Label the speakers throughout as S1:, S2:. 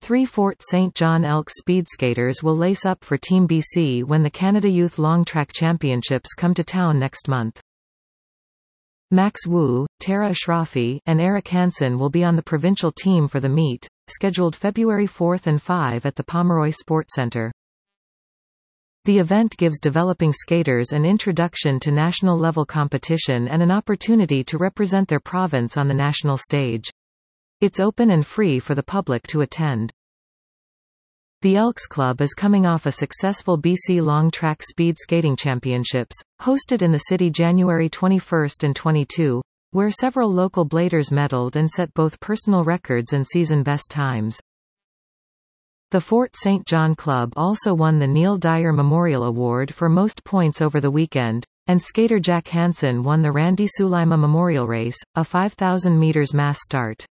S1: 3 Fort St. John Elks speed skaters will lace up for Team BC when the Canada Youth Long Track Championships come to town next month. Max Wu, Tara Ashrafi, and Eric Hansen will be on the provincial team for the meet, scheduled February 4 and 5 at the Pomeroy Sports Centre. The event gives developing skaters an introduction to national-level competition and an opportunity to represent their province on the national stage. It's open and free for the public to attend. The Elks Club is coming off a successful BC Long Track Speed Skating Championships, hosted in the city January 21 and 22, where several local bladers medaled and set both personal records and season best times. The Fort St. John Club also won the Neil Dyer Memorial Award for most points over the weekend, and skater Jack Hansen won the Randy Sulaima Memorial Race, a 5,000 meters mass start.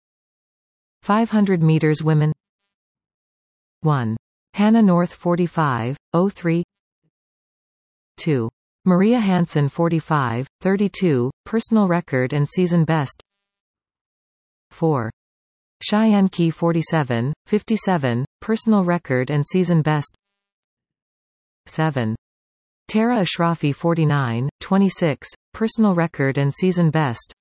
S1: 500 meters women. 1. Hannah North 45.03. 2. Maria Hansen 45.32, personal record and season best. 4. Cheyenne Key 47.57, personal record and season best. 7. Tara Ashrafi 49.26, personal record and season best.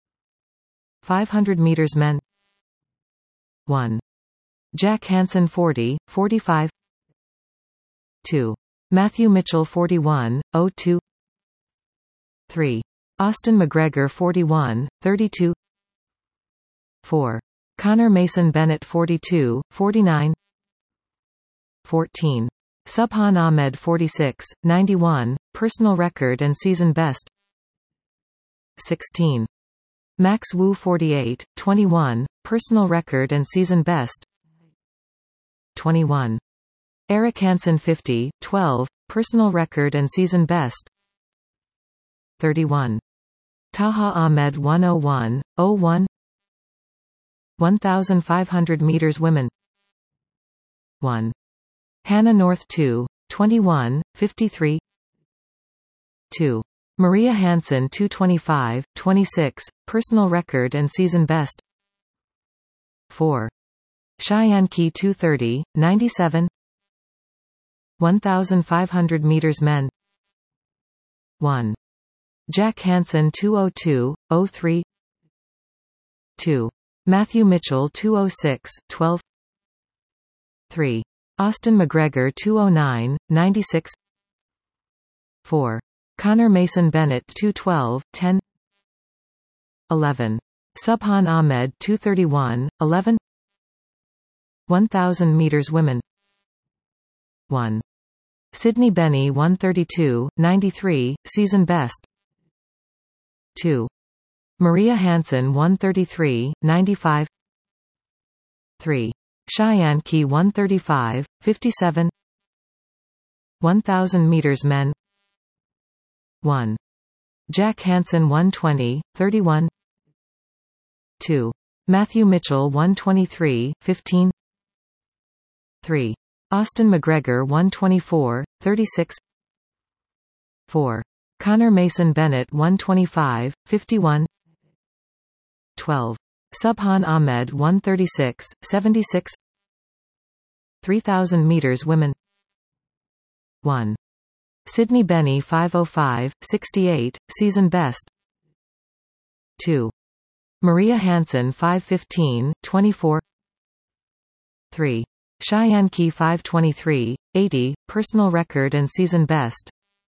S1: 500 meters men. 1. Jack Hansen 40.45. 2. Matthew Mitchell 41.02. 3. Austin McGregor 41.32. 4. Connor Mason Bennett 42.49. 14. Subhan Ahmed 46.91, personal record and season best. 16. Max Wu 48.21, personal record and season best. 21. Eric Hansen 50.12, personal record and season best. 31. Taha Ahmed 101.01. 1,500 meters women. 1. Hannah North 2.21.53. 2. Maria Hansen 2:25.26, personal record and season best. 4. Cheyenne Key 2:30.97. 1,500 meters men. 1. Jack Hansen 2:02.03. 2. Matthew Mitchell 2:06.12. 3. Austin McGregor 2:09.96. 4. Connor Mason Bennett 2:12.10. 11. Subhan Ahmed 2:31.11. 1,000 meters women. 1. Sydney Benny 1:32.93, season best. 2. Maria Hansen 1:33.95. 3. Cheyenne Key 1:35.57. 1,000 meters men. 1. Jack Hansen 1:20.31. 2. Matthew Mitchell 1:23.15. 3. Austin McGregor 1:24.36. 4. Connor Mason Bennett 1:25.51. 12. Subhan Ahmed 1:36.76. 3,000 meters women. 1. Sydney Benny 5:05.68, season best. 2. Maria Hansen 5:15.24. 3. Cheyenne Key 5:23.80, personal record and season best.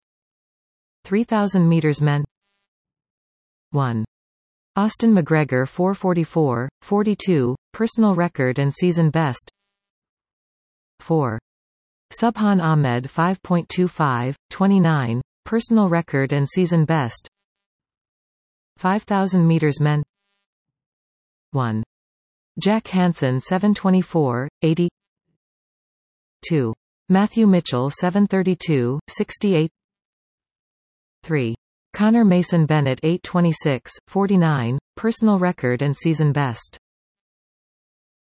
S1: 3,000 meters men. 1. Austin McGregor 4:44.42, personal record and season best. 4. Subhan Ahmed 5.25.29, personal record and season best. 5,000 meters men. 1. Jack Hansen 7:24.80. 2. Matthew Mitchell 7:32.68. 3. Connor Mason Bennett 8:26.49, personal record and season best.